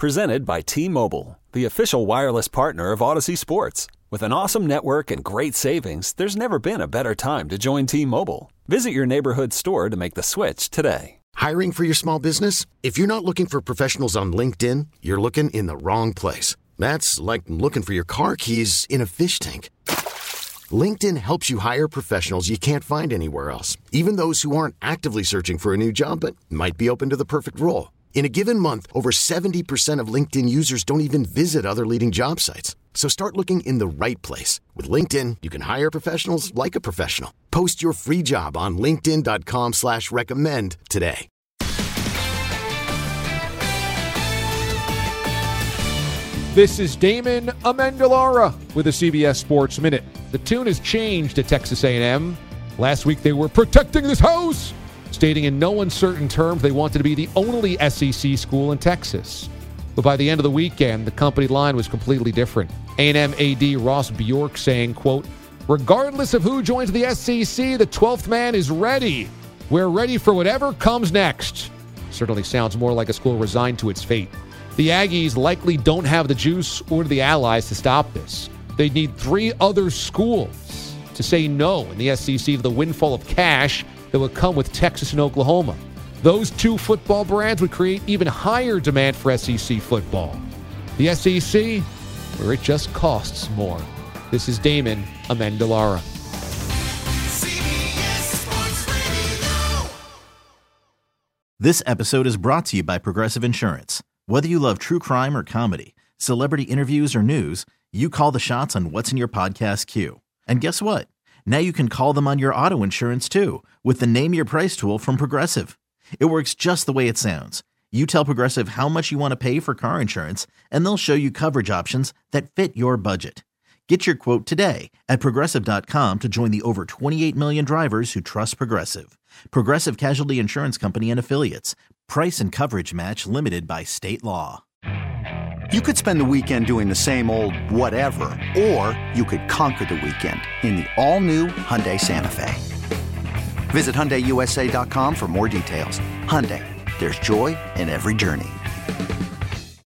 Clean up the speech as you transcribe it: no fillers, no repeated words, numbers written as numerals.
Presented by T-Mobile, the official wireless partner of Odyssey Sports. With an awesome network and great savings, there's never been a better time to join T-Mobile. Visit your neighborhood store to make the switch today. Hiring for your small business? If you're not looking for professionals on LinkedIn, you're looking in the wrong place. That's like looking for your car keys in a fish tank. LinkedIn helps you hire professionals you can't find anywhere else, even those who aren't actively searching for a new job but might be open to the perfect role. In a given month, over 70% of LinkedIn users don't even visit other leading job sites. So start looking in the right place. With LinkedIn, you can hire professionals like a professional. Post your free job on linkedin.com/recommend today. This is Damon Amendolara with a CBS Sports Minute. The tune has changed at Texas A&M. Last week they were protecting this house, stating in no uncertain terms they wanted to be the only SEC school in Texas. But by the end of the weekend, the company line was completely different. A&M AD Ross Bjork saying, quote, "Regardless of who joins the SEC, the 12th man is ready. We're ready for whatever comes next." Certainly sounds more like a school resigned to its fate. The Aggies likely don't have the juice or the allies to stop this. They'd need 3 other schools to say no in the SEC to the windfall of cash that would come with Texas and Oklahoma. Those 2 football brands would create even higher demand for SEC football. The SEC, where it just costs more. This is Damon Amendolara. This episode is brought to you by Progressive Insurance. Whether you love true crime or comedy, celebrity interviews or news, you call the shots on what's in your podcast queue. And guess what? Now you can call them on your auto insurance too with the Name Your Price tool from Progressive. It works just the way it sounds. You tell Progressive how much you want to pay for car insurance, and they'll show you coverage options that fit your budget. Get your quote today at Progressive.com to join the over 28 million drivers who trust Progressive. Progressive Casualty Insurance Company and Affiliates. Price and coverage match limited by state law. You could spend the weekend doing the same old whatever, or you could conquer the weekend in the all-new Hyundai Santa Fe. Visit HyundaiUSA.com for more details. Hyundai, there's joy in every journey.